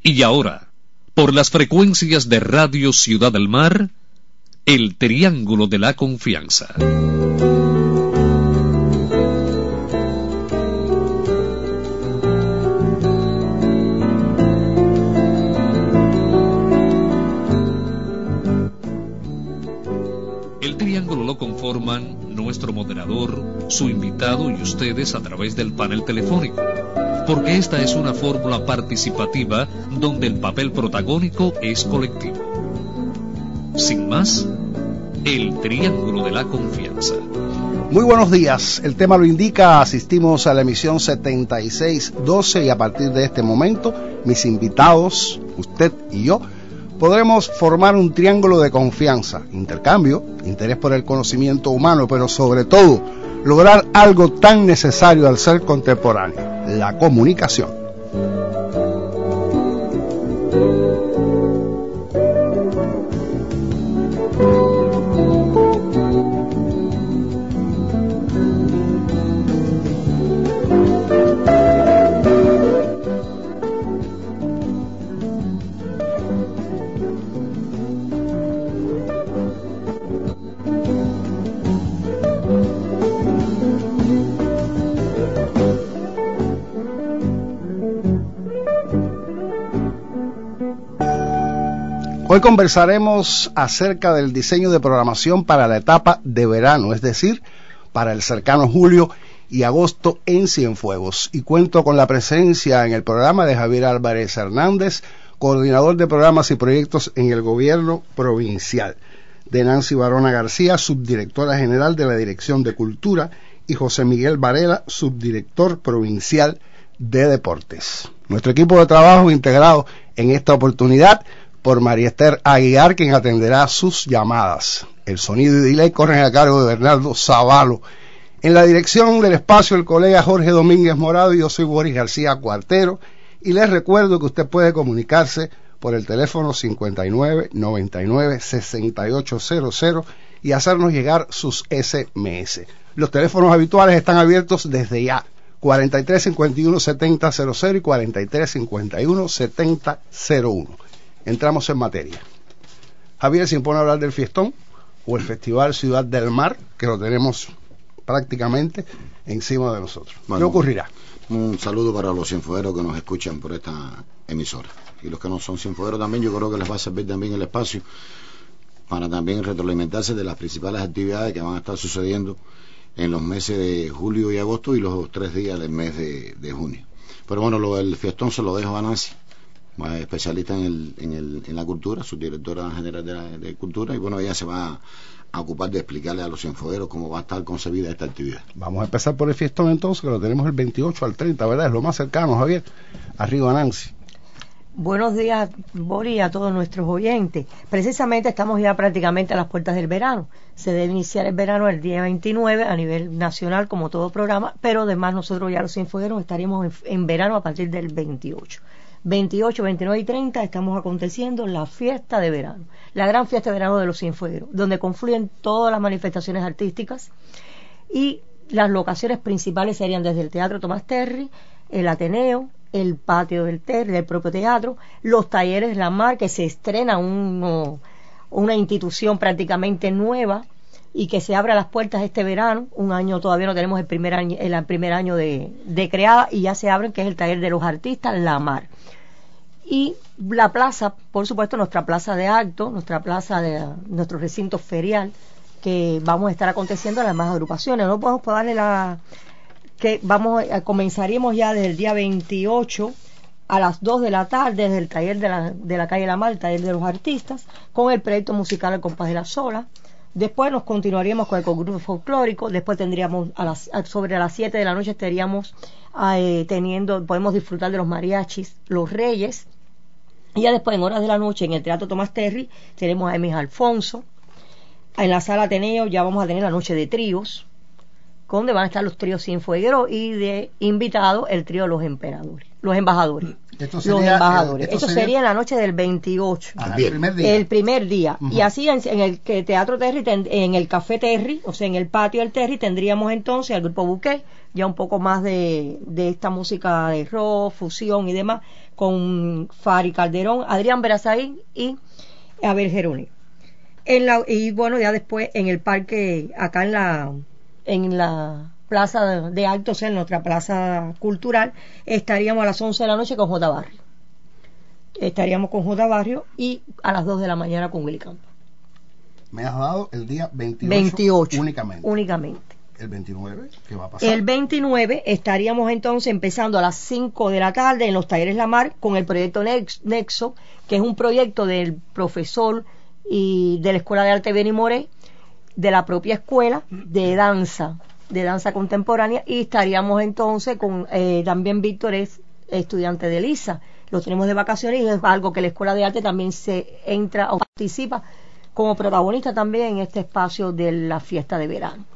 Y ahora, por las frecuencias de Radio Ciudad del Mar, el Triángulo de la Confianza. El triángulo lo conforman nuestro moderador, su invitado y ustedes a través del panel telefónico, porque esta es una fórmula participativa donde el papel protagónico es colectivo. Sin más, el Triángulo de la Confianza. Muy buenos días, el tema lo indica, asistimos a la emisión 7612 y a partir de este momento, mis invitados, usted y yo, podremos formar un triángulo de confianza, intercambio, interés por el conocimiento humano, pero sobre todo, lograr algo tan necesario al ser contemporáneo, la comunicación. Hoy conversaremos acerca del diseño de programación para la etapa de verano, es decir, para el cercano julio y agosto en Cienfuegos. Y cuento con la presencia en el programa de Javier Álvarez Hernández, coordinador de programas y proyectos en el gobierno provincial, de Nancy Barona García, subdirectora general de la Dirección de Cultura, y José Miguel Varela, subdirector provincial de Deportes. Nuestro equipo de trabajo integrado en esta oportunidad por María Esther Aguiar, quien atenderá sus llamadas. El sonido y delay corren a cargo de Bernardo Zavalo. En la dirección del espacio, el colega Jorge Domínguez Morado, y yo soy Boris García Cuartero, y les recuerdo que usted puede comunicarse por el teléfono 5999-6800 y hacernos llegar sus SMS. Los teléfonos habituales están abiertos desde ya, 4351-7000 y 4351-7001. Entramos en materia. Javier, ¿se impone hablar del fiestón o el Festival Ciudad del Mar, que lo tenemos prácticamente encima de nosotros? Bueno, ¿qué ocurrirá? Un saludo para los cienfuegueros que nos escuchan por esta emisora. Y los que no son cienfuegueros también, yo creo que les va a servir también el espacio para también retroalimentarse de las principales actividades que van a estar sucediendo en los meses de julio y agosto y los 3 días del mes de junio. Pero bueno, lo del fiestón se lo dejo a Nancy, especialista en la cultura, subdirectora general de cultura, y bueno, ella se va a ocupar de explicarle a los cienfuegueros cómo va a estar concebida esta actividad. Vamos a empezar por el fiestón entonces, que lo tenemos el 28 al 30, ¿verdad? Es lo más cercano, Javier. Arriba, Nancy. Buenos días, Boris, a todos nuestros oyentes. Precisamente estamos ya prácticamente a las puertas del verano. Se debe iniciar el verano el día 29 a nivel nacional, como todo programa, pero además nosotros ya los cienfuegueros estaremos en verano a partir del 28. 28, 29 y 30 estamos aconteciendo la fiesta de verano, la gran fiesta de verano de los Cienfuegos, donde confluyen todas las manifestaciones artísticas, y las locaciones principales serían desde el Teatro Tomás Terry, el Ateneo, el patio del Terry, del propio teatro, los talleres de la Mar, que se estrena una institución prácticamente nueva y que se abre las puertas este verano. Un año todavía no tenemos el primer año de creada, y ya se abren, que es el taller de los artistas La Mar. Y la plaza, por supuesto, nuestra plaza de acto, nuestro recinto ferial, que vamos a estar aconteciendo las demás agrupaciones. No podemos darle comenzaríamos ya desde el día 28 a las 2 de la tarde desde el taller de la calle La Mar, el taller de los artistas, con el proyecto musical El Compás de la Sola. Después nos continuaríamos con el concurso folclórico. Después tendríamos sobre las 7 de la noche estaríamos podemos disfrutar de los mariachis, los reyes. Y ya después, en horas de la noche, en el Teatro Tomás Terry, tenemos a Emis Alfonso. En la Sala Ateneo ya vamos a tener la noche de tríos, donde van a estar los tríos cienfuegueros, y de invitado el trío Los Embajadores. Esto sería en la noche del 28. El primer día. Uh-huh. Y así en el Teatro Terry, en el Café Terry, o sea, en el patio del Terry, tendríamos entonces al grupo Buquet, ya un poco más de esta música de rock, fusión y demás, con Fari Calderón, Adrián Berazaín y Abel Geroné. Y bueno, ya después en el parque, acá en la plaza de Actos, en nuestra plaza cultural, estaríamos a las 11 de la noche con J. Barrio. Estaríamos con J. Barrio y a las 2 de la mañana con Willy Campa. Me has dado el día 28 únicamente. ¿El 29 qué va a pasar? El 29 estaríamos entonces empezando a las 5 de la tarde en los Talleres La Mar con el proyecto Nexo, que es un proyecto del profesor y de la Escuela de Arte Benny Moré, de la propia escuela de danza contemporánea, y estaríamos entonces con también Víctor es estudiante de Lisa, lo tenemos de vacaciones y es algo que la Escuela de Arte también se entra o participa como protagonista también en este espacio de la fiesta de verano.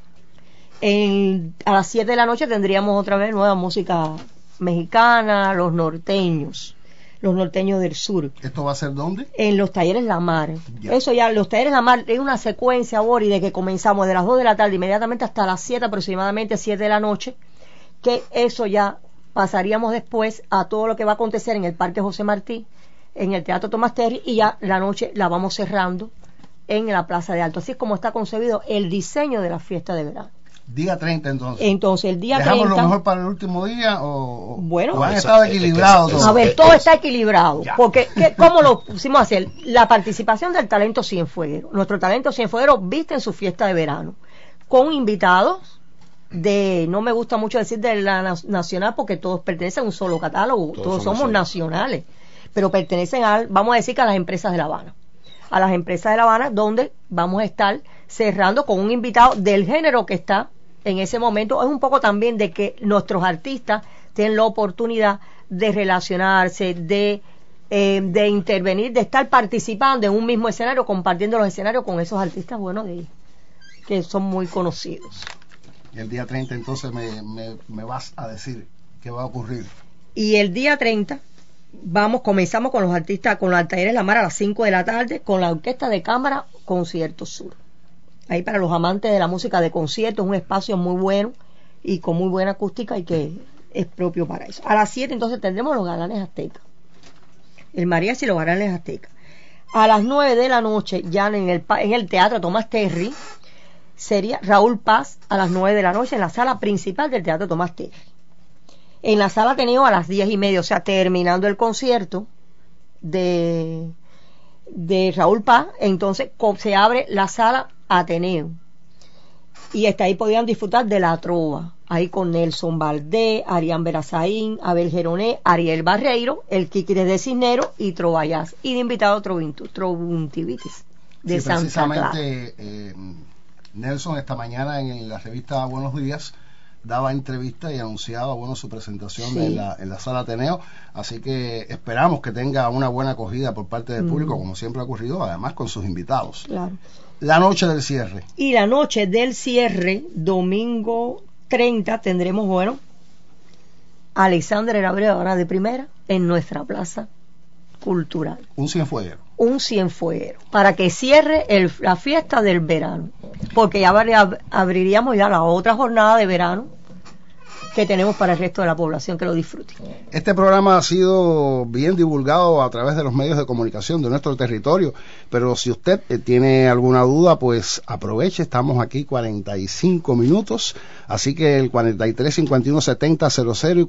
A las 7 de la noche tendríamos otra vez nueva música mexicana, los norteños del sur. ¿Esto va a ser dónde? En los Talleres La Mar. Ya. Eso ya, los Talleres La Mar es una secuencia, Bori, de que comenzamos de las 2 de la tarde inmediatamente hasta las 7 aproximadamente, 7 de la noche, que eso ya pasaríamos después a todo lo que va a acontecer en el Parque José Martí, en el Teatro Tomás Terry, y ya la noche la vamos cerrando en la Plaza de Alto. Así es como está concebido el diseño de la fiesta de verano. Día 30 entonces. Entonces el día ¿Dejamos 30... lo mejor para el último día o han eso, estado equilibrados todos? A ver, todo está equilibrado. Ya. Porque, ¿cómo lo pusimos a hacer? La participación del talento cienfueguero. Nuestro talento cienfueguero viste en su fiesta de verano, con invitados no me gusta mucho decir de la nacional, porque todos pertenecen a un solo catálogo, todos somos nacionales, pero pertenecen vamos a decir que a las empresas de La Habana. A las empresas de La Habana, donde vamos a estar cerrando con un invitado del género que está en ese momento. Es un poco también de que nuestros artistas tienen la oportunidad de relacionarse, de intervenir, de estar participando en un mismo escenario, compartiendo los escenarios con esos artistas buenos de ellos, que son muy conocidos. Y el día 30 entonces me vas a decir qué va a ocurrir. Y el día 30 comenzamos con los artistas, con los Talleres La Mar a las 5 de la tarde, con la Orquesta de Cámara Concierto Sur. Ahí para los amantes de la música de concierto, es un espacio muy bueno y con muy buena acústica y que es propio para eso. A las 7 entonces tendremos los Galanes Aztecas, el mariachi y los Galanes Aztecas. A las 9 de la noche, ya en el Teatro Tomás Terry, sería Raúl Paz a las 9 de la noche en la sala principal del Teatro Tomás Terry. En la sala Ateneo a las 10:30, o sea, terminando el concierto de Raúl Paz, entonces se abre la sala Ateneo y hasta ahí podían disfrutar de la trova, ahí con Nelson Valdés, Arián Berazaín, Abel Geroné, Ariel Barreiro, el Quiquires de Cisnero y Trovallas, y de invitado Trovuntivitis de Santa Clara. Precisamente Nelson esta mañana en la revista Buenos Días daba entrevista y anunciaba su presentación en la sala Ateneo, así que esperamos que tenga una buena acogida por parte del público, como siempre ha ocurrido, además con sus invitados. Claro. La noche del cierre. Y la noche del cierre, domingo 30, tendremos, Alexander Abreu ahora de primera en nuestra plaza cultural. Un cienfueguero. Un cienfueguero, para que cierre la fiesta del verano, porque ya abriríamos ya la otra jornada de verano que tenemos para el resto de la población que lo disfrute. Este programa ha sido bien divulgado a través de los medios de comunicación de nuestro territorio, pero si usted tiene alguna duda, pues aproveche, estamos aquí 45 minutos, así que el 4351-7000 y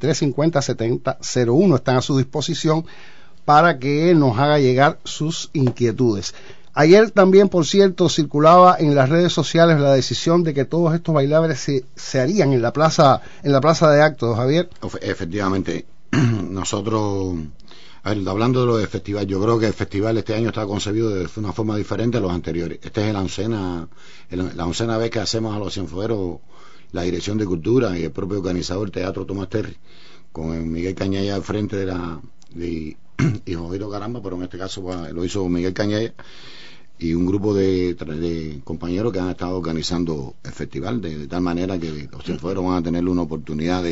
4350-7001 están a su disposición para que nos haga llegar sus inquietudes. Ayer también, por cierto, circulaba en las redes sociales la decisión de que todos estos bailables se harían en la plaza de Actos, Javier. Efectivamente, nosotros, hablando de lo del festival, yo creo que el festival este año está concebido de una forma diferente a los anteriores. Esta es la oncena vez que hacemos a los cienfuegueros, la Dirección de Cultura y el propio organizador Teatro Tomás Terry, con Miguel Cañaya al frente y Jovito Caramba, pero en este caso lo hizo Miguel Cañaya y un grupo de compañeros que han estado organizando el festival de tal manera que los cienfuegueros van a tener una oportunidad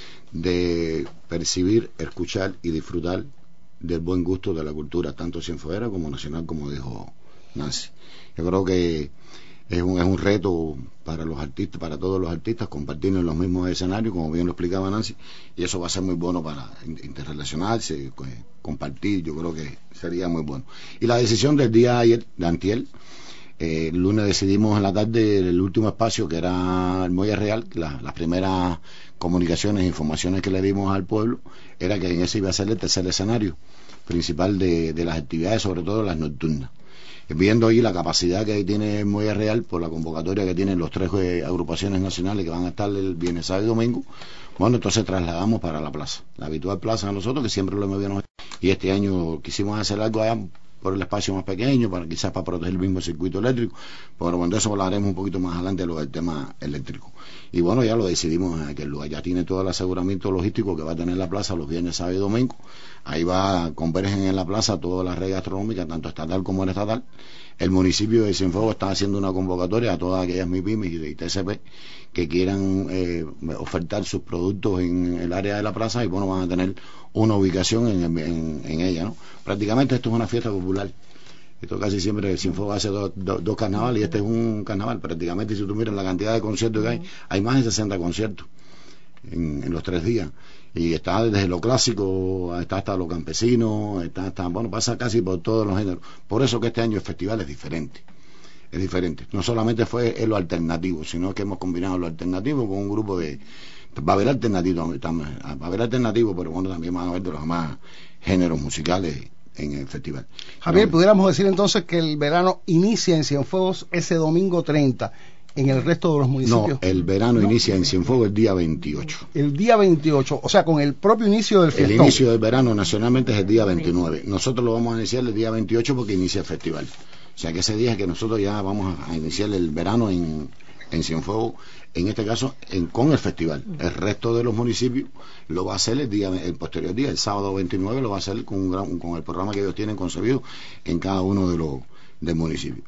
de percibir, escuchar y disfrutar del buen gusto de la cultura, tanto cienfueguera como nacional, como dijo Nancy. Yo creo que es un reto para los artistas, para todos los artistas, compartir en los mismos escenarios, como bien lo explicaba Nancy, y eso va a ser muy bueno para interrelacionarse, compartir, yo creo que sería muy bueno. Y la decisión del día ayer, de antier, el lunes decidimos en la tarde el último espacio, que era el Muelle Real, las primeras comunicaciones e informaciones que le dimos al pueblo, era que en ese iba a ser el tercer escenario principal de las actividades, sobre todo las nocturnas. Viendo ahí la capacidad que tiene el Muelle Real por la convocatoria que tienen los 3 agrupaciones nacionales que van a estar el viernes, sábado y domingo, bueno, entonces trasladamos para la plaza, la habitual plaza a nosotros, que siempre lo hemos visto, y este año quisimos hacer algo allá por el espacio más pequeño, quizás para proteger el mismo circuito eléctrico, pero bueno, de eso hablaremos un poquito más adelante, lo del tema eléctrico. Y bueno, ya lo decidimos en aquel lugar, ya tiene todo el aseguramiento logístico que va a tener la plaza los viernes, sábado y domingo. Ahí convergen en la plaza todas las redes gastronómicas, tanto estatal como estatal. El municipio de Cienfuegos está haciendo una convocatoria a todas aquellas MIPYMES y de ITCP que quieran ofertar sus productos en el área de la plaza, y bueno, van a tener una ubicación en ella, ¿no? Prácticamente esto es una fiesta popular. Esto casi siempre Cienfuegos hace dos carnavales, y este es un carnaval prácticamente. Si tú miras la cantidad de conciertos que hay más de 60 conciertos en los 3 días, y está desde lo clásico, está hasta lo campesino, bueno, pasa casi por todos los géneros. Por eso que este año el festival es diferente. No solamente fue en lo alternativo, sino que hemos combinado lo alternativo con un grupo de... Va a haber alternativo, pero bueno, también van a haber de los demás géneros musicales en el festival. Javier, pudiéramos decir entonces que el verano inicia en Cienfuegos ese domingo 30, en el resto de los municipios. No, el verano inicia en Cienfuegos el día 28. El día 28, o sea, con el propio inicio del fiestón. El inicio del verano nacionalmente es el día 29. Nosotros lo vamos a iniciar el día 28 porque inicia el festival. O sea que ese día es que nosotros ya vamos a iniciar el verano en Cienfuegos, en este caso con el festival. El resto de los municipios lo va a hacer el posterior día, el sábado 29 lo va a hacer con el programa que ellos tienen concebido en cada uno de los del municipio.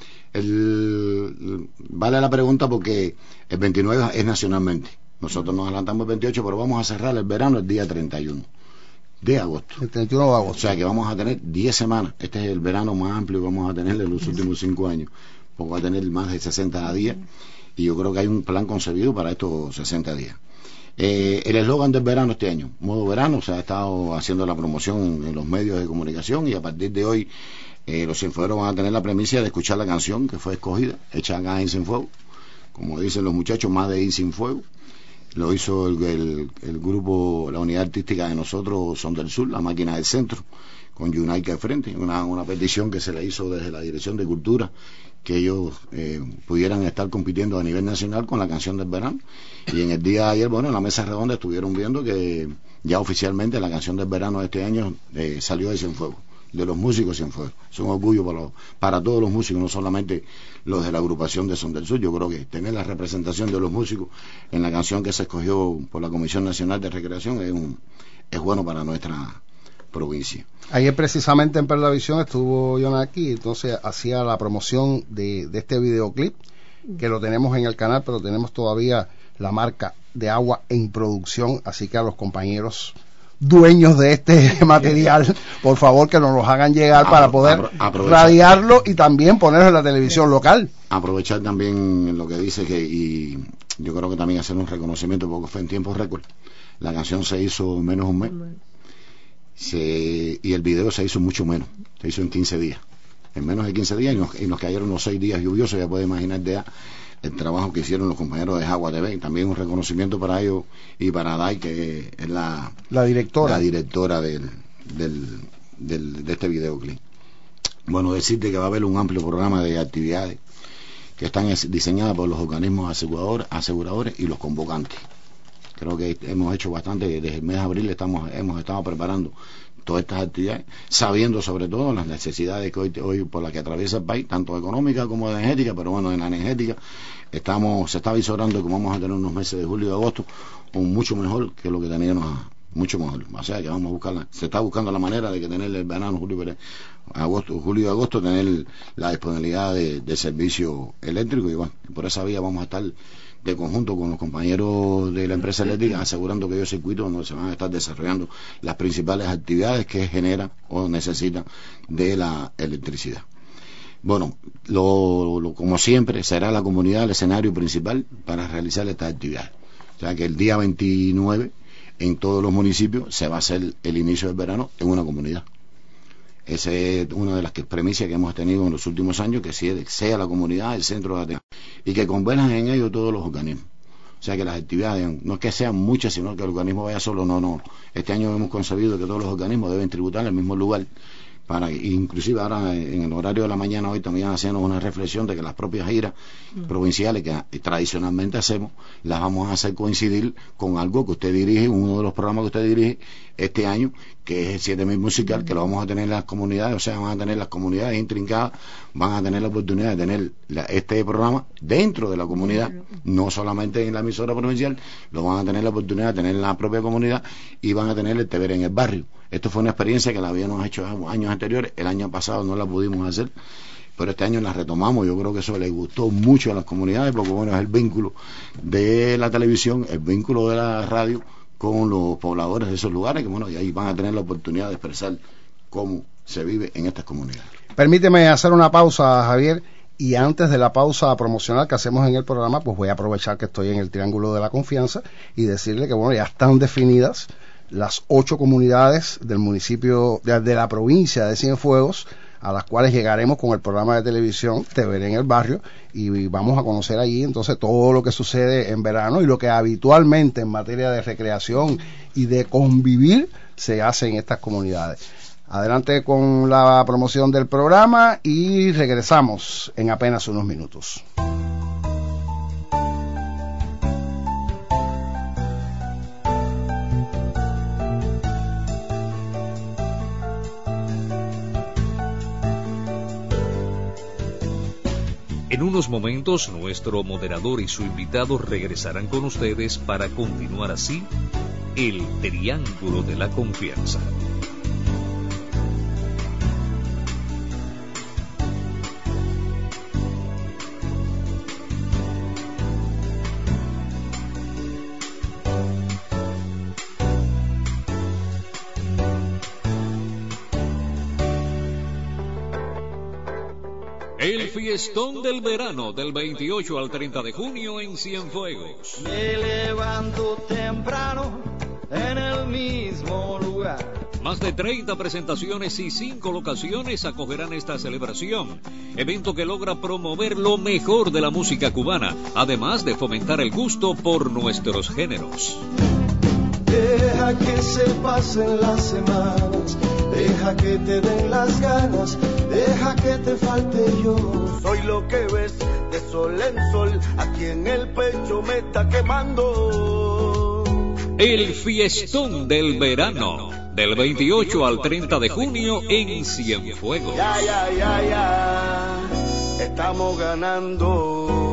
Vale la pregunta porque el 29 es nacionalmente. Nosotros nos adelantamos el 28, pero vamos a cerrar el verano el día 31 de agosto. El 31 de agosto. O sea que vamos a tener 10 semanas. Este es el verano más amplio que vamos a tener en los últimos 5 años. Porque va a tener más de 60 días. Y yo creo que hay un plan concebido para estos 60 días. El eslogan del verano este año, modo verano, se ha estado haciendo la promoción en los medios de comunicación, y a partir de hoy los cienfuegos van a tener la premisa de escuchar la canción que fue escogida, hecha acá en Cienfuegos, como dicen los muchachos, más de Cienfuegos. Lo hizo el grupo, la unidad artística de nosotros, Son del Sur, la máquina del centro, con Yunaica al frente, una petición que se le hizo desde la Dirección de Cultura, que ellos pudieran estar compitiendo a nivel nacional con la canción del verano. Y en el día de ayer, bueno, en la mesa redonda estuvieron viendo que ya oficialmente la canción del verano de este año salió de Cienfuegos, de los músicos Cienfuegos. Es un orgullo para todos los músicos, no solamente los de la agrupación de Son del Sur. Yo creo que tener la representación de los músicos en la canción que se escogió por la Comisión Nacional de Recreación es bueno para nuestra provincia. Ayer precisamente en Perlavisión estuvo John aquí, entonces hacía la promoción de este videoclip, que lo tenemos en el canal, pero tenemos todavía la marca de agua en producción, así que a los compañeros dueños de este material, por favor que nos los hagan llegar para poder radiarlo y también ponerlo en la televisión local. Aprovechar también lo que dice y yo creo que también hacer un reconocimiento, porque fue en tiempo récord. La canción se hizo en menos de un mes. Y el video se hizo mucho menos, se hizo en 15 días, en menos de 15 días, y nos cayeron los 6 días lluviosos. Ya puede imaginar ya el trabajo que hicieron los compañeros de Jagua TV. También un reconocimiento para ellos y para Dai, que es la directora de este videoclip. Bueno, decirte que va a haber un amplio programa de actividades que están diseñadas por los organismos aseguradores y los convocantes. Creo que hemos hecho bastante. Desde el mes de abril hemos estado preparando todas estas actividades, sabiendo sobre todo las necesidades que hoy por las que atraviesa el país, tanto económica como energética. Pero bueno, en la energética se está visorando que vamos a tener unos meses de julio y agosto mucho mejor que lo que teníamos, mucho mejor. O sea que vamos a buscarla, se está buscando la manera de que tener el verano, julio y agosto, tener la disponibilidad de servicio eléctrico, y bueno, por esa vía vamos a estar de conjunto con los compañeros de la empresa eléctrica, asegurando que ellos circuitos donde se van a estar desarrollando las principales actividades que generan o necesitan de la electricidad. Bueno, como siempre, será la comunidad el escenario principal para realizar estas actividades. O sea que el día 29, en todos los municipios, se va a hacer el inicio del verano en una comunidad. Esa es una de las premisas que hemos tenido en los últimos años, que sea la comunidad el centro de atención y que converjan en ello todos los organismos. O sea que las actividades, no es que sean muchas, sino que el organismo vaya solo, no. Este año hemos concebido que todos los organismos deben tributar en el mismo lugar, inclusive ahora en el horario de la mañana hoy también hacemos una reflexión de que las propias giras provinciales que tradicionalmente hacemos, las vamos a hacer coincidir con algo que usted dirige, uno de los programas que usted dirige este año, que es el 7.000 musical, que lo vamos a tener en las comunidades. O sea, van a tener las comunidades intrincadas, van a tener la oportunidad de tener este programa dentro de la comunidad, no solamente en la emisora provincial, lo van a tener la oportunidad de tener en la propia comunidad y van a tener el TVR en el barrio. Esto fue una experiencia que la habíamos hecho años anteriores, el año pasado no la pudimos hacer, pero este año la retomamos. Yo creo que eso le gustó mucho a las comunidades, porque bueno, es el vínculo de la televisión, el vínculo de la radio con los pobladores de esos lugares, que bueno, y ahí van a tener la oportunidad de expresar cómo se vive en estas comunidades. Permíteme hacer una pausa, Javier, y antes de la pausa promocional que hacemos en el programa, pues voy a aprovechar que estoy en el Triángulo de la Confianza y decirle que bueno, ya están definidas las 8 comunidades del municipio, de la provincia de Cienfuegos, a las cuales llegaremos con el programa de televisión Te Veré en el Barrio, y vamos a conocer allí entonces todo lo que sucede en verano y lo que habitualmente en materia de recreación y de convivir se hace en estas comunidades. Adelante con la promoción del programa y regresamos en apenas unos minutos. En unos momentos, nuestro moderador y su invitado regresarán con ustedes para continuar así el Triángulo de la Confianza. El fiestón del verano del 28 al 30 de junio en Cienfuegos. Me levanto temprano en el mismo lugar. Más de 30 presentaciones y 5 locaciones acogerán esta celebración, evento que logra promover lo mejor de la música cubana, además de fomentar el gusto por nuestros géneros. Deja que se pasen las semanas, deja que te den las ganas, deja que te falte yo. Soy lo que ves de sol en sol, aquí en el pecho me está quemando. El fiestón del verano, del 28 al 30 de junio en Cienfuegos. Ya, estamos ganando.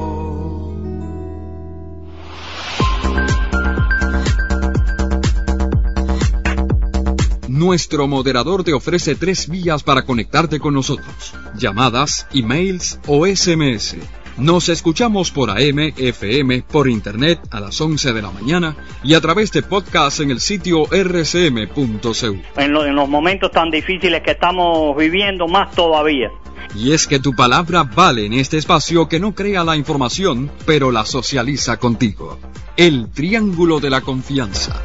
Nuestro moderador te ofrece 3 vías para conectarte con nosotros: llamadas, emails o SMS. Nos escuchamos por AM, FM, por internet a las 11 de la mañana y a través de podcast en el sitio rcm.cu. En los momentos tan difíciles que estamos viviendo, más todavía. Y es que tu palabra vale en este espacio que no crea la información, pero la socializa contigo. El Triángulo de la Confianza.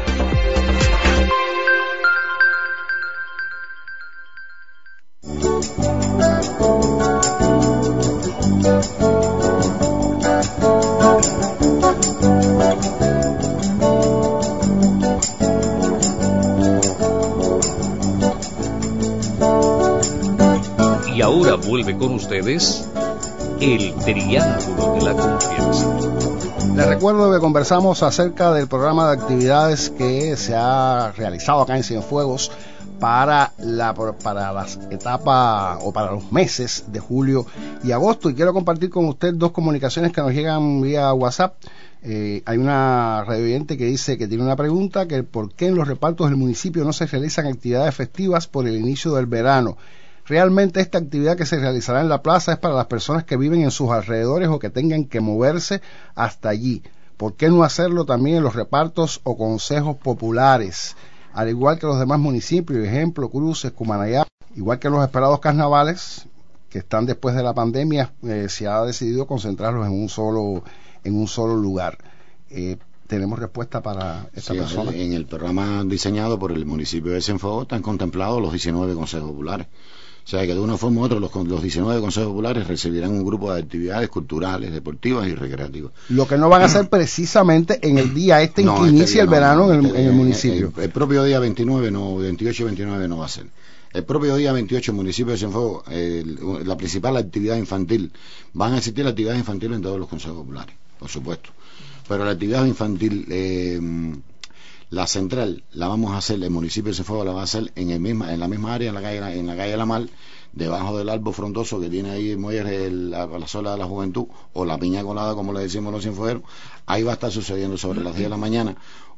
Y ahora vuelve con ustedes el Triángulo de la Confianza. Les recuerdo que conversamos acerca del programa de actividades que se ha realizado acá en Cienfuegos para las etapas o para los meses de julio y agosto, y quiero compartir con usted 2 comunicaciones que nos llegan vía WhatsApp. Hay una radioyente que dice que tiene una pregunta, que por qué en los repartos del municipio no se realizan actividades festivas por el inicio del verano. Realmente esta actividad que se realizará en la plaza es para las personas que viven en sus alrededores o que tengan que moverse hasta allí. ¿Por qué no hacerlo también en los repartos o consejos populares? Al igual que los demás municipios, ejemplo, Cruces, Cumanayá, igual que los esperados carnavales, que están después de la pandemia, se ha decidido concentrarlos en un solo lugar. ¿Tenemos respuesta para esta persona? En el programa diseñado por el municipio de Cienfuegos están contemplados los 19 consejos populares. O sea que de una forma u otra los 19 consejos populares recibirán un grupo de actividades culturales, deportivas y recreativas. Lo que no van a hacer precisamente en el día en que inicia el verano en el municipio. El propio día 28 y 29 no va a ser. El propio día 28 el municipio de Cienfuegos, la principal actividad infantil, van a existir actividades infantiles en todos los consejos populares, por supuesto. Pero la actividad infantil, la central, la vamos a hacer, el municipio de Cienfuegos la va a hacer en la misma área, en la calle La Mar, debajo del árbol frondoso que tiene ahí la sola de la juventud, o la piña colada, como le decimos los cienfuegueros. Ahí va a estar sucediendo sobre las 10 de la mañana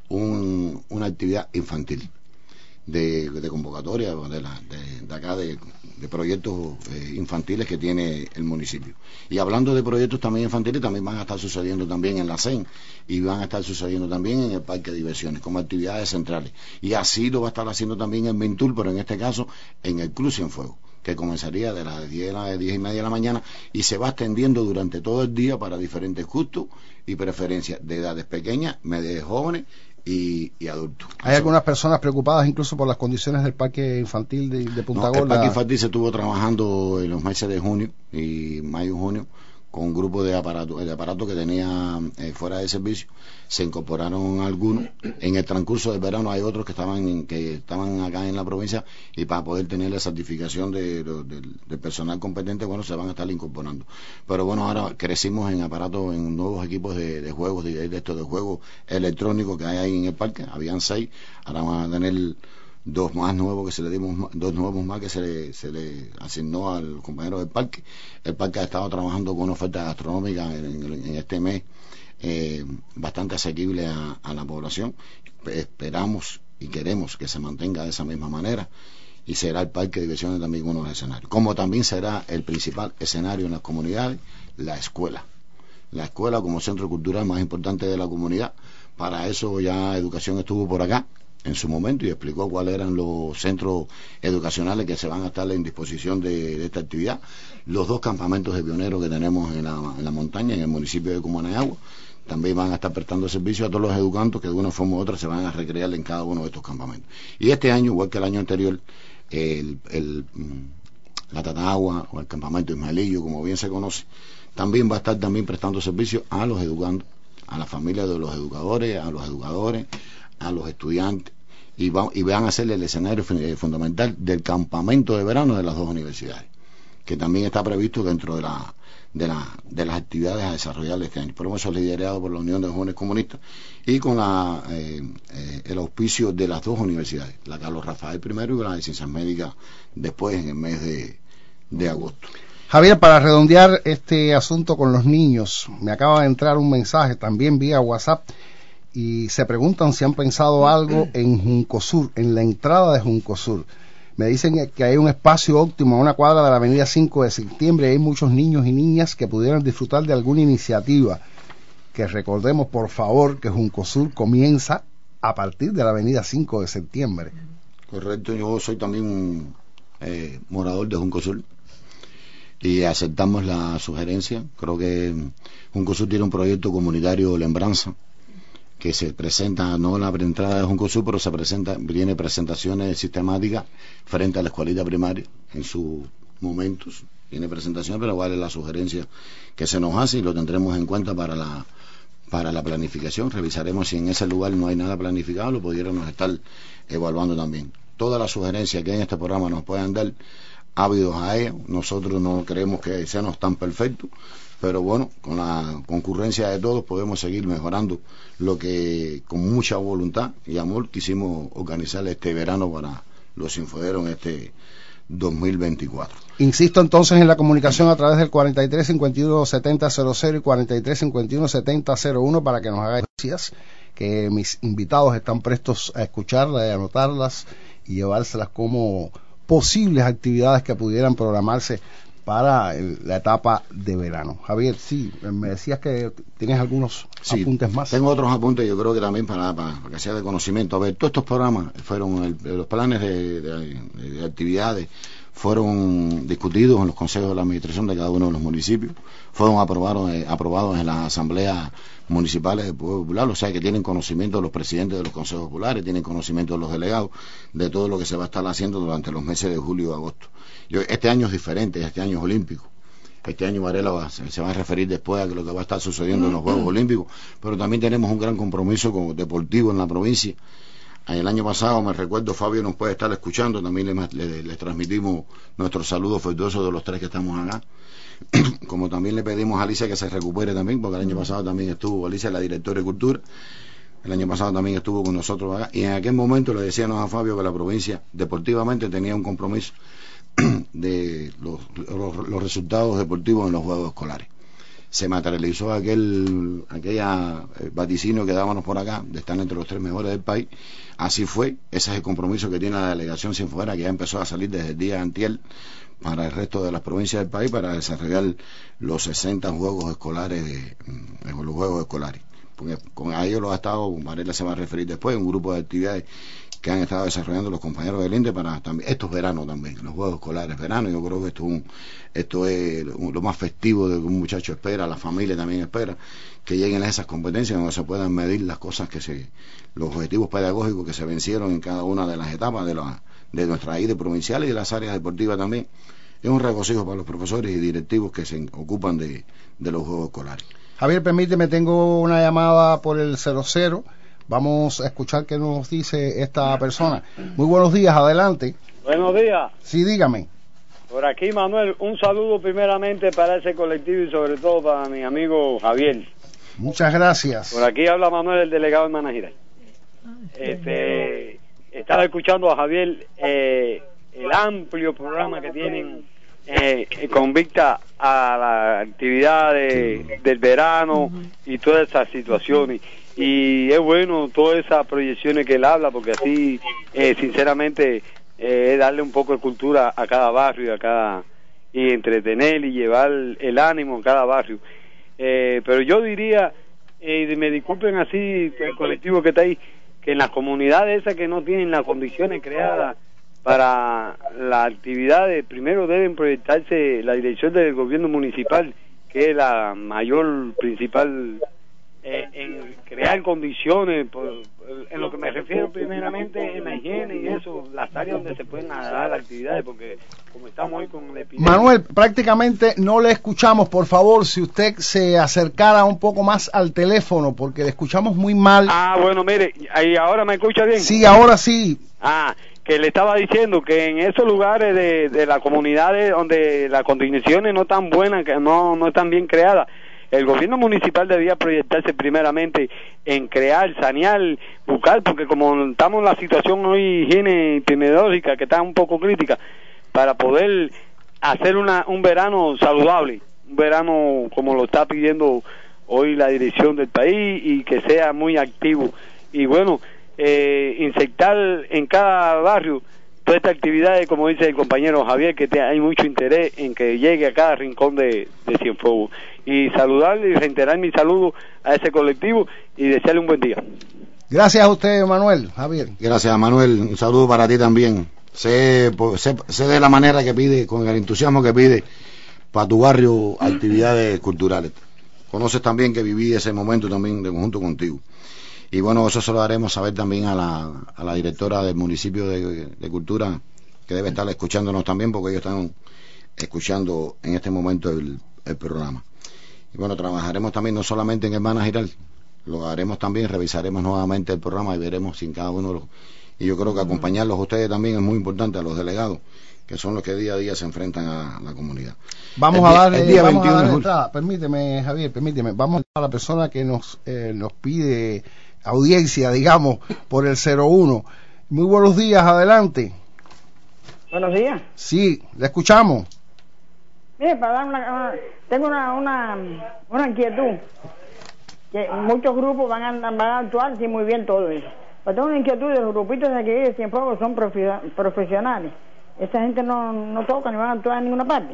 una actividad infantil de convocatoria de acá de proyectos infantiles que tiene el municipio. Y hablando de proyectos también infantiles, también van a estar sucediendo también en la CEN y van a estar sucediendo también en el Parque de Diversiones como actividades centrales. Y así lo va a estar haciendo también en Mintur, pero en este caso en el Club Cienfuegos, que comenzaría de las 10 y media de la mañana y se va extendiendo durante todo el día para diferentes gustos y preferencias de edades pequeñas, medias, jóvenes y adultos. Hay algunas personas preocupadas incluso por las condiciones del parque infantil de Punta Gorda. El parque infantil se estuvo trabajando en los meses de junio y mayo y junio con un grupo de aparatos que tenía fuera de servicio. Se incorporaron algunos. En el transcurso del verano hay otros que estaban acá en la provincia, y para poder tener la certificación del personal competente, bueno, se van a estar incorporando. Pero bueno, ahora crecimos en aparatos, en nuevos equipos de juegos, de juegos electrónicos que hay ahí en el parque. Habían 6, ahora van a tener 2 más nuevos, que se le dimos 2 nuevos más que se le asignó al compañero del parque. El parque ha estado trabajando con una oferta gastronómica en este mes bastante asequible a la población. Esperamos y queremos que se mantenga de esa misma manera, y será el parque de diversiones también uno de los escenarios, como también será el principal escenario en las comunidades, la escuela como centro cultural más importante de la comunidad. Para eso ya Educación estuvo por acá en su momento y explicó cuáles eran los centros educacionales que se van a estar en disposición de esta actividad. Los 2 campamentos de pioneros que tenemos en la montaña, en el municipio de Cumanayagua, también van a estar prestando servicio a todos los educandos que de una forma u otra se van a recrear en cada uno de estos campamentos. Y este año, igual que el año anterior, la Tatagua, o el campamento Ismaelillo, como bien se conoce, también va a estar prestando servicio a los educandos, a la familia de los educadores, a los estudiantes, y van a ser el escenario fundamental del campamento de verano de las 2 universidades, que también está previsto dentro de las actividades a desarrollar este año. Por eso es liderado por la Unión de Jóvenes Comunistas y con el auspicio de las 2 universidades, la Carlos Rafael primero y la de Ciencias Médicas después, en el mes de agosto. Javier, para redondear este asunto con los niños, me acaba de entrar un mensaje también vía WhatsApp y se preguntan si han pensado algo en Juncosur, en la entrada de Juncosur. Me dicen que hay un espacio óptimo a una cuadra de la avenida 5 de septiembre y hay muchos niños y niñas que pudieran disfrutar de alguna iniciativa. Que recordemos, por favor, que Juncosur comienza a partir de la avenida 5 de septiembre. Correcto, yo soy también un morador de Juncosur y aceptamos la sugerencia. Creo que Juncosur tiene un proyecto comunitario Lembranza que se presenta, no en la entrada de Juncosur, pero tiene presentaciones sistemáticas frente a la escuelita primaria en sus momentos. Tiene presentaciones, pero vale la sugerencia que se nos hace y lo tendremos en cuenta para la planificación. Revisaremos si en ese lugar no hay nada planificado, lo pudiéramos estar evaluando también. Todas las sugerencias que en este programa nos puedan dar, ávidos a ello. Nosotros no creemos que sean tan perfectos, pero bueno, con la concurrencia de todos podemos seguir mejorando lo que con mucha voluntad y amor quisimos organizar este verano para los cienfuegueros en este 2024. Insisto entonces en la comunicación a través del 43 51 70 00 y 43 51 70 01 para que nos hagan gracias, que mis invitados están prestos a escucharlas, a anotarlas y llevárselas como posibles actividades que pudieran programarse para la etapa de verano. Javier, sí, me decías que tienes algunos apuntes más. Tengo otros apuntes, yo creo que también para que sea de conocimiento. A ver, todos estos programas fueron los planes de actividades fueron discutidos en los consejos de la administración de cada uno de los municipios, fueron aprobados en las asambleas municipales del Poder Popular, o sea que tienen conocimiento de los presidentes de los consejos populares, tienen conocimiento de los delegados, de todo lo que se va a estar haciendo durante los meses de julio y agosto. Este año es diferente, este año es olímpico. Este año Varela se va a referir después a lo que va a estar sucediendo en los Juegos Olímpicos, pero también tenemos un gran compromiso deportivo en la provincia. El año pasado, me recuerdo, Fabio nos puede estar escuchando, también le transmitimos nuestro saludo afectuoso de los tres que estamos acá. Como también le pedimos a Alicia que se recupere también, porque el año pasado también estuvo Alicia, la directora de Cultura, el año pasado también estuvo con nosotros acá, y en aquel momento le decíamos a Fabio que la provincia deportivamente tenía un compromiso de los resultados deportivos en los Juegos Escolares. Se materializó aquella vaticinio que dábamos por acá de estar entre los 3 mejores del país. Así fue, ese es el compromiso que tiene la delegación Cienfuegos, que ya empezó a salir desde el día de antier para el resto de las provincias del país para desarrollar los 60 Juegos Escolares los Juegos Escolares. Porque con ellos lo ha estado, Varela se va a referir después, un grupo de actividades que han estado desarrollando los compañeros del INDE para también, estos veranos también, los Juegos Escolares verano. Yo creo que esto es lo más festivo de que un muchacho espera, la familia también espera, que lleguen a esas competencias donde se puedan medir las cosas los objetivos pedagógicos que se vencieron en cada una de las etapas de nuestras IDE provinciales y de las áreas deportivas también. Es un regocijo para los profesores y directivos que se ocupan de los Juegos Escolares. Javier, permíteme, tengo una llamada por el 00. Vamos a escuchar qué nos dice esta persona. Muy buenos días, adelante. Buenos días. Sí, dígame. Por aquí, Manuel, un saludo primeramente para ese colectivo y sobre todo para mi amigo Javier. Muchas gracias. Por aquí habla Manuel, el delegado de Manajiral. Estaba escuchando a Javier el amplio programa que tienen con vista a la actividad del verano y todas esas situaciones. Y es bueno todas esas proyecciones que él habla, porque así sinceramente es darle un poco de cultura a cada barrio y entretener y llevar el ánimo a cada barrio. Pero yo diría, me disculpen así el colectivo que está ahí, que en las comunidades esas que no tienen las condiciones creadas para las actividades, primero deben proyectarse la dirección del gobierno municipal, que es la mayor principal en crear condiciones, en lo que me refiero primeramente en la higiene y eso, las áreas donde se pueden dar actividades, porque como estamos hoy con la epidemia. Manuel, prácticamente no le escuchamos. Por favor, si usted se acercara un poco más al teléfono, porque le escuchamos muy mal. Bueno, mire, ¿y ahora me escucha bien? Sí, ahora sí. Que le estaba diciendo que en esos lugares de las comunidades donde las condiciones no están buenas, que no están bien creadas, el gobierno municipal debía proyectarse primeramente en crear, sanear, buscar, porque como estamos en la situación hoy higiene epidemiológica que está un poco crítica, para poder hacer un verano saludable, un verano como lo está pidiendo hoy la dirección del país y que sea muy activo. Y bueno, inyectar en cada barrio todas estas actividades, como dice el compañero Javier, que hay mucho interés en que llegue a cada rincón de Cienfuegos. Y saludarle y reiterar mi saludo a ese colectivo y desearle un buen día. Gracias a usted, Manuel. Javier. Gracias, Manuel. Un saludo para ti también. Sé de la manera que pide, con el entusiasmo que pide para tu barrio actividades culturales. Conoces también que viví ese momento también de conjunto contigo. Y bueno, eso se lo haremos saber también a la directora del municipio de Cultura, que debe estar escuchándonos también, porque ellos están escuchando en este momento el programa. Y bueno, trabajaremos también no solamente en Hermanas Giral, lo haremos también, revisaremos nuevamente el programa y veremos si en cada uno y yo creo que acompañarlos a ustedes también es muy importante, a los delegados, que son los que día a día se enfrentan a la comunidad. Vamos a darle entrada. Permíteme, Javier, vamos a la persona que nos pide audiencia, digamos, por el 01. Muy buenos días, adelante. Buenos días. Sí, le escuchamos. Mire, para dar tengo una inquietud, que muchos grupos van a actuar, sí, muy bien todo eso. Pero tengo una inquietud de los grupitos de aquí de Cienfuegos, son profesionales. Esa gente no toca ni van a actuar en ninguna parte.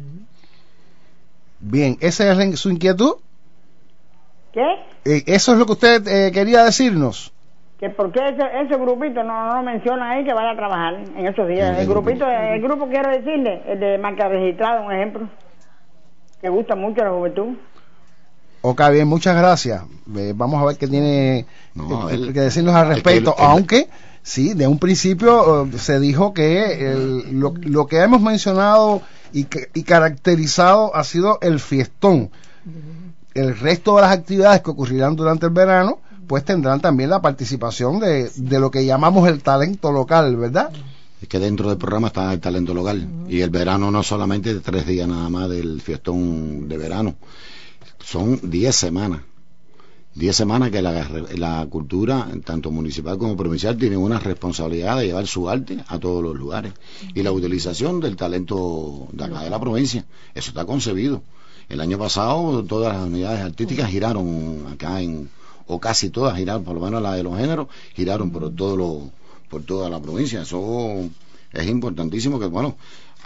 Bien, ¿esa es su inquietud? ¿Qué? ¿Eso es lo que usted quería decirnos? que por qué ese grupito no menciona ahí que vaya a trabajar en esos días. El grupo quiero decirle, el de marca registrada, un ejemplo, que gusta mucho a la juventud. Ok, bien, muchas gracias. Vamos a ver qué tiene que decirnos al respecto, aunque sí, de un principio se dijo que lo que hemos mencionado y caracterizado ha sido el fiestón. El resto de las actividades que ocurrirán durante el verano pues tendrán también la participación de lo que llamamos el talento local, ¿verdad? Es que dentro del programa está el talento local, y el verano no solamente de 3 días nada más del fiestón de verano, son 10 semanas. 10 semanas que la cultura, tanto municipal como provincial, tiene una responsabilidad de llevar su arte a todos los lugares, y la utilización del talento de acá de la provincia, eso está concebido. El año pasado todas las unidades artísticas giraron acá o casi todas giraron, por lo menos la de los géneros, giraron por toda la provincia. Eso es importantísimo, que bueno,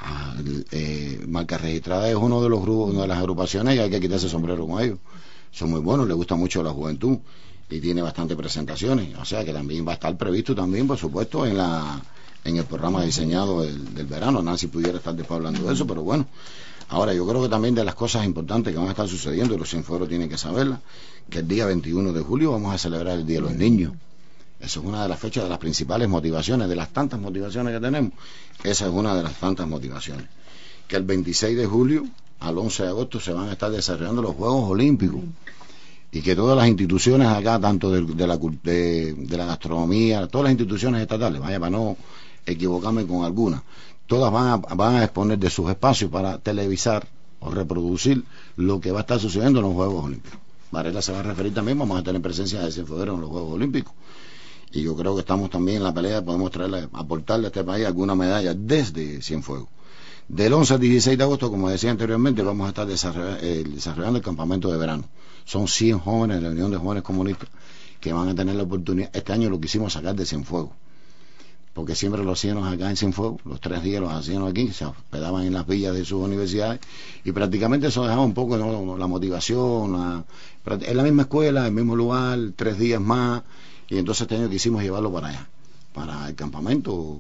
Marca Registrada es uno de los grupos, una de las agrupaciones, y hay que quitarse el sombrero con ellos. Son muy buenos, les gusta mucho la juventud y tiene bastantes presentaciones, o sea que también va a estar previsto también, por supuesto, en el programa diseñado del verano. Nancy pudiera estar después hablando de eso, pero bueno. Ahora, yo creo que también de las cosas importantes que van a estar sucediendo, y los cienfuegos tienen que saberlas, que el día 21 de julio vamos a celebrar el Día de los Niños. Eso es una de las fechas, de las principales motivaciones, de las tantas motivaciones que tenemos. Esa es una de las tantas motivaciones. Que el 26 de julio al 11 de agosto se van a estar desarrollando los Juegos Olímpicos, y que todas las instituciones acá, tanto de la gastronomía, todas las instituciones estatales, vaya, para no equivocarme con alguna, todas van a exponer de sus espacios para televisar o reproducir lo que va a estar sucediendo en los Juegos Olímpicos. Varela se va a referir también, vamos a tener presencia de cienfuegueros en los Juegos Olímpicos, y yo creo que estamos también en la pelea, podemos aportarle a este país alguna medalla desde Cienfuegos. Del 11 al 16 de agosto, como decía anteriormente, vamos a estar desarrollando el campamento de verano. Son 100 jóvenes de la Unión de Jóvenes Comunistas que van a tener la oportunidad. Este año lo quisimos sacar de Cienfuegos, porque siempre lo hacíamos acá en Cienfuegos, los 3 días los hacían aquí, se hospedaban en las villas de sus universidades, y prácticamente eso dejaba un poco, ¿no?, la motivación, en la misma escuela, en el mismo lugar, 3 días más, y entonces este año quisimos llevarlo para allá, para el campamento.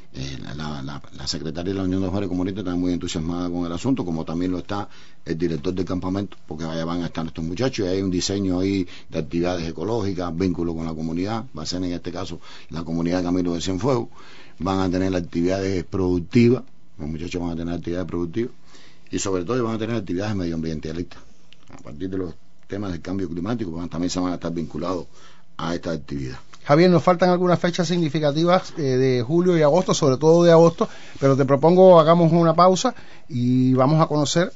La secretaria de la Unión de Jóvenes Comunistas está muy entusiasmada con el asunto, como también lo está el director del campamento, porque allá van a estar estos muchachos, y hay un diseño ahí de actividades ecológicas, vínculo con la comunidad, va a ser en este caso la comunidad de Camilo de Cienfuegos. Van a tener actividades productivas, los muchachos van a tener actividades productivas, y sobre todo van a tener actividades medioambientalistas, a partir de los temas del cambio climático, también se van a estar vinculados a esta actividad. Javier, nos faltan algunas fechas significativas de julio y agosto, sobre todo de agosto, pero te propongo hagamos una pausa y vamos a conocer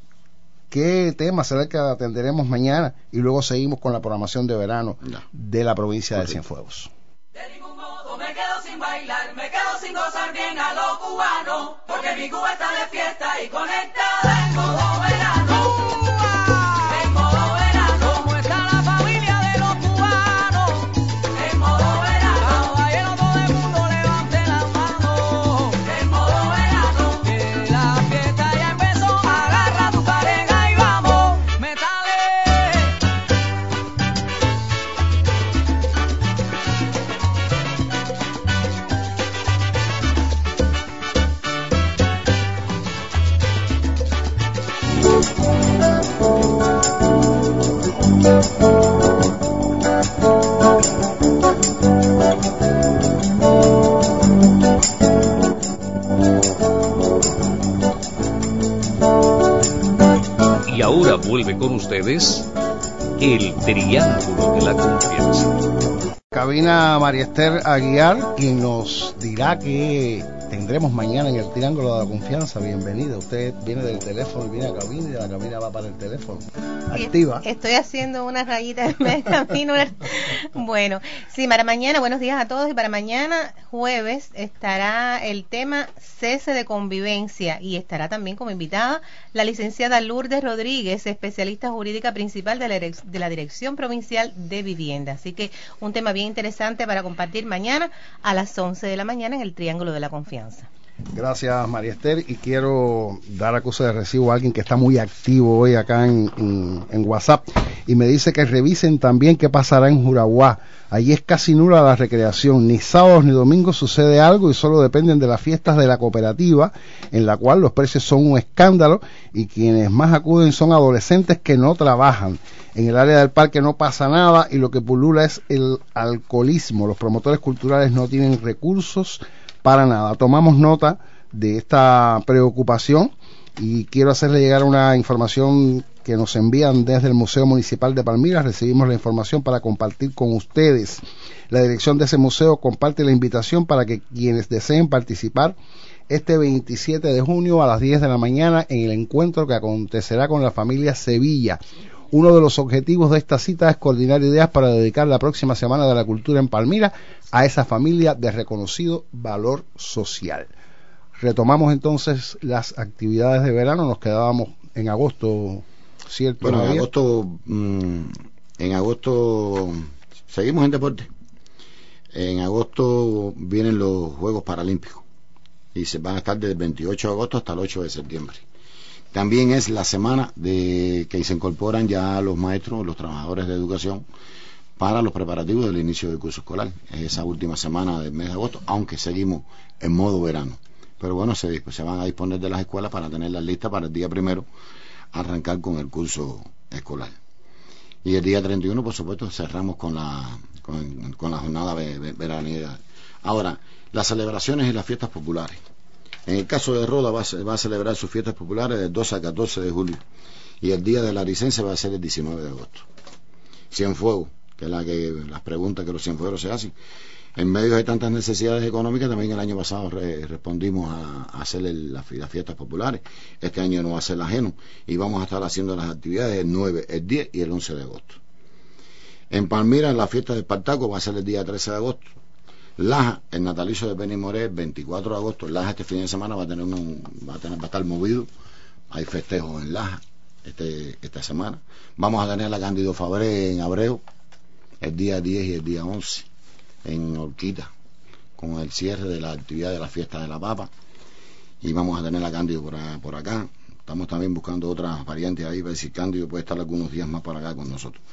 qué temas será el que atenderemos mañana, y luego seguimos con la programación de verano de la provincia de Cienfuegos. De ningún modo me quedo sin bailar, me quedo sin gozar bien a lo cubano, porque mi Cuba está de fiesta y conectada en modo verano. Y ahora vuelve con ustedes el Triángulo de la Confianza. Cabina María Esther Aguiar, quien nos dirá que tendremos mañana en el Triángulo de la Confianza. Bienvenida, usted viene del teléfono, viene a cabina, y de la cabina va para el teléfono. Activa. Estoy haciendo una rayita en medio camino. Bueno, sí, para mañana, buenos días a todos, y para mañana jueves estará el tema cese de convivencia, y estará también como invitada la licenciada Lourdes Rodríguez, especialista jurídica principal de la Dirección Provincial de Vivienda. Así que un tema bien interesante para compartir mañana a las 11 de la mañana en el Triángulo de la Confianza. Gracias, María Esther, y quiero dar acuse de recibo a alguien que está muy activo hoy acá en WhatsApp, y me dice que revisen también qué pasará en Juraguá. Allí es casi nula la recreación, ni sábados ni domingos sucede algo y solo dependen de las fiestas de la cooperativa, en la cual los precios son un escándalo y quienes más acuden son adolescentes que no trabajan. En el área del parque no pasa nada y lo que pulula es el alcoholismo. Los promotores culturales no tienen recursos para nada. Tomamos nota de esta preocupación y quiero hacerle llegar una información que nos envían desde el Museo Municipal de Palmira. Recibimos la información para compartir con ustedes. La dirección de ese museo comparte la invitación para que quienes deseen participar este 27 de junio a las 10 de la mañana en el encuentro que acontecerá con la familia Sevilla. Uno de los objetivos de esta cita es coordinar ideas para dedicar la próxima Semana de la Cultura en Palmira a esa familia de reconocido valor social. Retomamos entonces las actividades de verano. Nos quedábamos en agosto, ¿cierto? Bueno, en agosto seguimos en deporte. En agosto vienen los Juegos Paralímpicos y se van a estar desde el 28 de agosto hasta el 8 de septiembre. También es la semana de que se incorporan ya los maestros, los trabajadores de educación para los preparativos del inicio del curso escolar. Es esa última semana del mes de agosto, aunque seguimos en modo verano. Pero bueno, se van a disponer de las escuelas para tenerlas listas para el día 1 arrancar con el curso escolar. Y el día 31, por supuesto, cerramos con la jornada veraniega. Ahora, las celebraciones y las fiestas populares. En el caso de Roda va a celebrar sus fiestas populares del 12 al 14 de julio y el día de la licencia va a ser el 19 de agosto. Cienfuegos, que es las preguntas que los cienfuegueros se hacen. En medio de tantas necesidades económicas, también el año pasado respondimos a hacer las fiestas populares. Este año no va a ser ajeno y vamos a estar haciendo las actividades el 9, el 10 y el 11 de agosto. En Palmira, la fiesta de Espartaco va a ser el día 13 de agosto. Laja, el natalicio de Benny Moré, el 24 de agosto. Laja este fin de semana va a estar movido. Hay festejos en Laja esta semana. Vamos a tener la Cándido Fabré en Abreu el día 10 y el día 11 en Horquita, con el cierre de la actividad de la fiesta de la papa, y vamos a tener la Cándido por acá. Estamos también buscando otras variantes ahí, para decir Cándido puede estar algunos días más por acá con nosotros.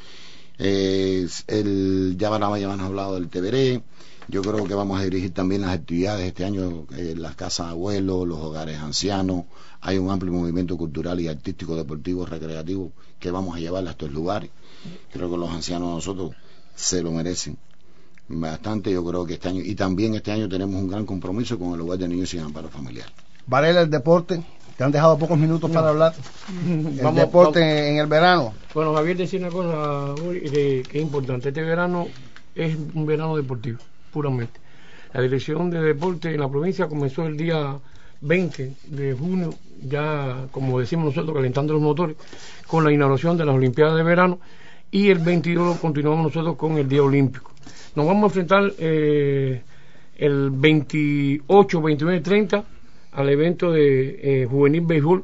Ya van a hablado del Teveré. Yo creo que vamos a dirigir también las actividades este año, las casas de abuelos, los hogares ancianos. Hay un amplio movimiento cultural y artístico, deportivo, recreativo que vamos a llevar a estos lugares. Creo que los ancianos nosotros se lo merecen bastante. Yo creo que este año, y también este año tenemos un gran compromiso con el hogar de niños sin amparo familiar. Varela, el deporte, te han dejado pocos minutos para hablar. El deporte en el verano. Bueno, Javier decía una cosa que es importante. Este verano es un verano deportivo, puramente. La dirección de deporte en la provincia comenzó el día 20 de junio, ya como decimos nosotros, calentando los motores, con la inauguración de las Olimpiadas de verano, y el 22 continuamos nosotros con el Día Olímpico. Nos vamos a enfrentar el 28, 29 y 30 al evento de Juvenil Béisbol,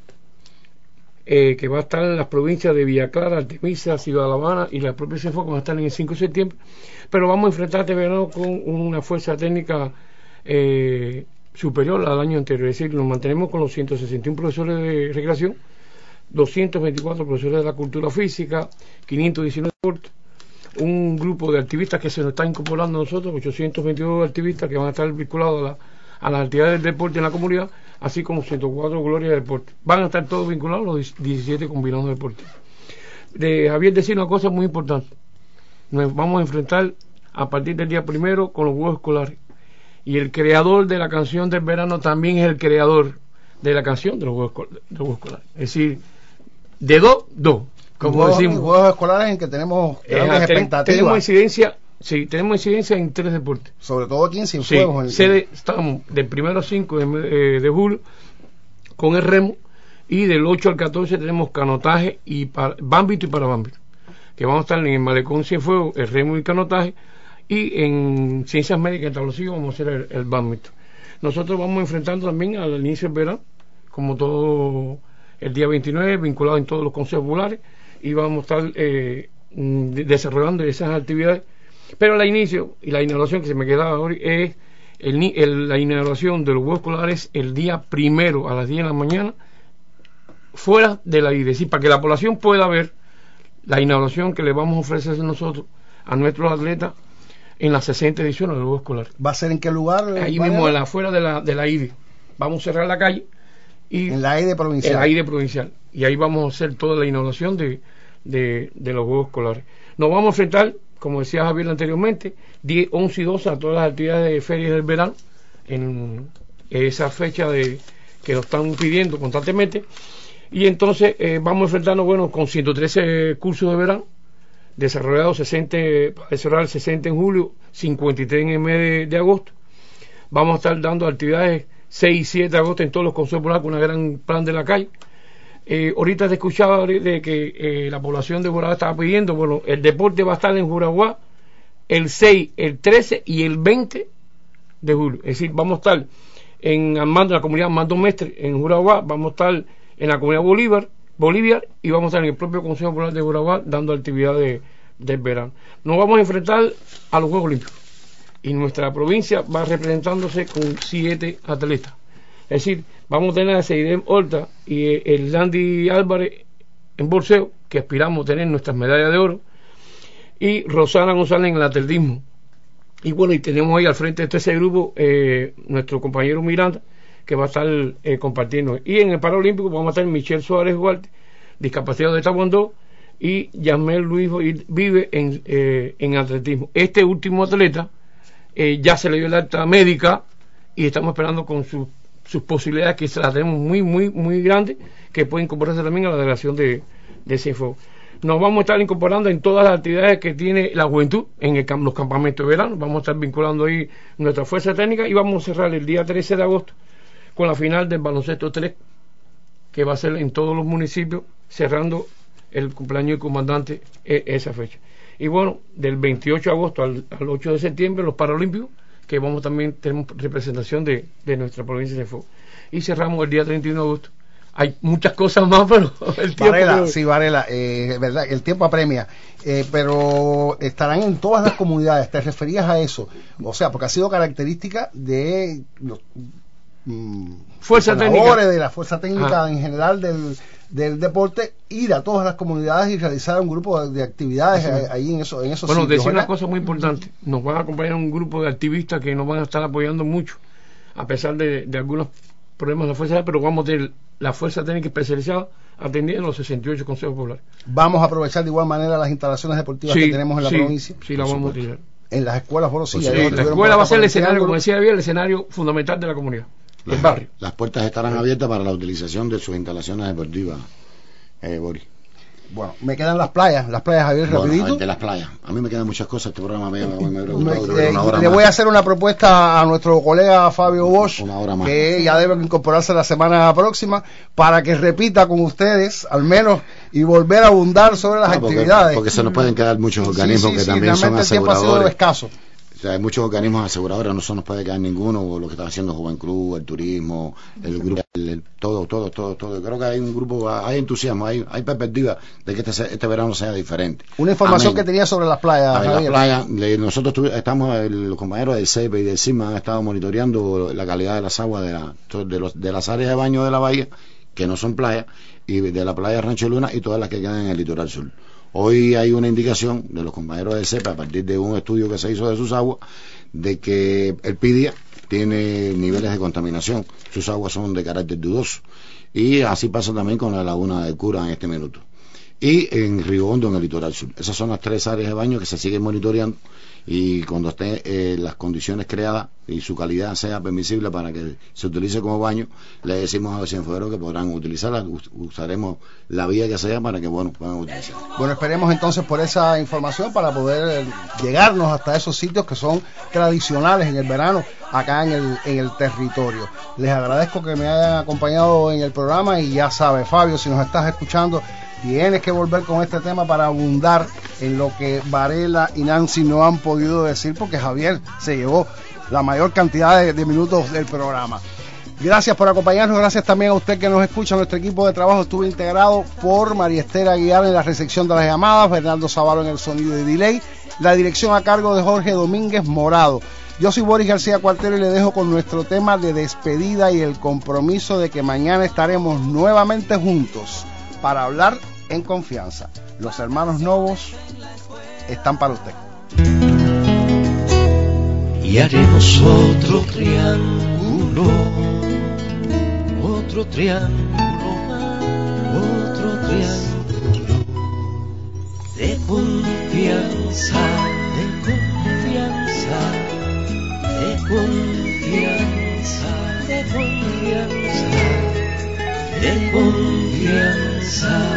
que va a estar en las provincias de Villa Clara, Artemisa, Ciudad de La Habana y la propia Cienfuegos, va a estar en el 5 de septiembre. Pero vamos a enfrentar este verano con una fuerza técnica superior al año anterior. Es decir, nos mantenemos con los 161 profesores de recreación, 224 profesores de la cultura física, 519 deportes, un grupo de activistas que se nos está incorporando a nosotros, 822 activistas que van a estar vinculados a las actividades del deporte en la comunidad, así como 104 glorias de deporte. Van a estar todos vinculados los 17 combinados de deporte. Javier decía una cosa muy importante: nos vamos a enfrentar a partir del día 1 con los Juegos Escolares, y el creador de la canción del verano también es el creador de la canción de los Juegos Escolares. Es decir, de dos, como decimos. Juegos escolares en que tenemos grandes expectativas. Tenemos incidencia en 3 deportes. Sobre todo aquí en Cienfuegos. Estamos del 1 al 5 de julio con el remo, y del 8 al 14 tenemos canotaje y bámbito y parabámbito, que vamos a estar en el Malecón Cienfuegos, el remo y canotaje, y en Ciencias Médicas en Tablosillo vamos a hacer el bámbito. Nosotros vamos enfrentando también al inicio del verano, como todo el día 29, vinculado en todos los consejos populares, y vamos a estar desarrollando esas actividades. Pero el inicio y la inauguración que se me quedaba hoy es la inauguración de los huevos escolares el día 1 a las 10 de la mañana fuera de la IDE, para que la población pueda ver la inauguración que le vamos a ofrecer nosotros a nuestros atletas en la 60 edición de los huevos escolares. ¿Va a ser en qué lugar? Ahí mismo, afuera de la IDE. Vamos a cerrar la calle. Y en la IDE provincial. En la IDE provincial. Y ahí vamos a hacer toda la inauguración de los huevos escolares. Nos vamos a enfrentar, como decía Javier anteriormente, 10, 11 y 12 a todas las actividades de ferias del verano, en esa fecha que nos están pidiendo constantemente. Y entonces vamos a enfrentarnos, con 113 cursos de verano, desarrollados 60 en julio, 53 en el mes de agosto. Vamos a estar dando actividades 6 y 7 de agosto en todos los consejos populares con un gran plan de la calle. Ahorita te escuchaba de que la población de Juragua estaba pidiendo, el deporte va a estar en Juragua el 6, el 13 y el 20 de julio. Es decir, vamos a estar en la comunidad Armando Mestre en Juragua, vamos a estar en la comunidad Bolivia y vamos a estar en el propio Consejo Popular de Juragua dando actividades del verano. Nos vamos a enfrentar a los Juegos Olímpicos y nuestra provincia va representándose con 7 atletas. Es decir, vamos a tener a Seidem Horta y el Landy Álvarez en boxeo, que aspiramos a tener nuestras medallas de oro, y Rosana González en el atletismo. Y y tenemos ahí al frente de ese grupo nuestro compañero Miranda, que va a estar compartiendo. Y en el Paralímpico vamos a estar Michelle Suárez Duarte, discapacitado de taekwondo, y Yasmel Luis vive en atletismo. Este último atleta ya se le dio la alta médica y estamos esperando con sus posibilidades, que se las tenemos muy, muy, muy grandes, que pueden incorporarse también a la delegación de Cienfuegos. Nos vamos a estar incorporando en todas las actividades que tiene la juventud en los campamentos de verano. Vamos a estar vinculando ahí nuestra fuerza técnica y vamos a cerrar el día 13 de agosto con la final del baloncesto 3, que va a ser en todos los municipios, cerrando el cumpleaños del comandante esa fecha. Y del 28 de agosto al 8 de septiembre los Paralímpicos, que tenemos representación de nuestra provincia de Cienfuegos. Y cerramos el día 31 de agosto. Hay muchas cosas más, pero el tiempo... Varela, verdad, el tiempo apremia, pero estarán en todas las comunidades. ¿Te referías a eso? O sea, porque ha sido característica de los fuerza técnica, de la fuerza técnica en general del deporte, ir a todas las comunidades y realizar un grupo de actividades ahí en esos sitios. Decir una cosa muy importante: nos van a acompañar un grupo de activistas que nos van a estar apoyando mucho, a pesar de algunos problemas de la fuerza, pero vamos a tener la fuerza técnica especializada atendiendo los 68 consejos populares. Vamos a aprovechar de igual manera las instalaciones deportivas que tenemos en la provincia. Sí, la vamos a utilizar. En las escuelas, la escuela va a ser el escenario, como decía bien, el escenario fundamental de la comunidad. El barrio. Las puertas estarán abiertas para la utilización de sus instalaciones deportivas, Boris. Bueno, me quedan las playas, Javier, rapidito. De las playas. A mí me quedan muchas cosas. Este programa le voy a hacer una propuesta a nuestro colega Fabio Bosch, que ya debe incorporarse la semana próxima, para que repita con ustedes, al menos, y volver a abundar sobre las actividades. Porque se nos pueden quedar muchos organismos que también son aseguradores. El tiempo ha sido escaso. O sea, hay muchos organismos aseguradores, no se nos puede quedar ninguno, lo que está haciendo Joven Club, el turismo, el grupo, todo. Creo que hay un grupo, hay entusiasmo, hay perspectiva de que este verano sea diferente. Una información que tenía sobre las playas. Las playas, nosotros estamos, los compañeros del CEPE y del CIMA han estado monitoreando la calidad de las aguas de las áreas de baño de la bahía, que no son playas, y de la playa Rancho Luna y todas las que quedan en el litoral sur. Hoy hay una indicación de los compañeros del CEPA, a partir de un estudio que se hizo de sus aguas, de que el Pidia tiene niveles de contaminación, sus aguas son de carácter dudoso, y así pasa también con la laguna de Cura en este minuto, y en Río Hondo en el litoral sur. Esas son las 3 áreas de baño que se siguen monitoreando, y cuando estén las condiciones creadas y su calidad sea permisible para que se utilice como baño, le decimos a los cienfuegueros que podrán utilizarla. Usaremos la vía que sea para que puedan utilizarla. Bueno, esperemos entonces por esa información para poder llegarnos hasta esos sitios que son tradicionales en el verano acá en el territorio. Les agradezco que me hayan acompañado en el programa, y ya sabes, Fabio, si nos estás escuchando, tienes que volver con este tema para abundar en lo que Varela y Nancy no han podido decir, porque Javier se llevó la mayor cantidad de minutos del programa. Gracias por acompañarnos, gracias también a usted que nos escucha. Nuestro equipo de trabajo estuvo integrado por María Esther Aguilar en la recepción de las llamadas, Bernardo Zavalo en el sonido de delay, la dirección a cargo de Jorge Domínguez Morado. Yo soy Boris García Cuartero y le dejo con nuestro tema de despedida y el compromiso de que mañana estaremos nuevamente juntos para hablar en confianza. Los hermanos Novos están para usted. Y haremos otro triángulo, otro triángulo, otro triángulo de confianza, de confianza, de confianza, de confianza, de confianza.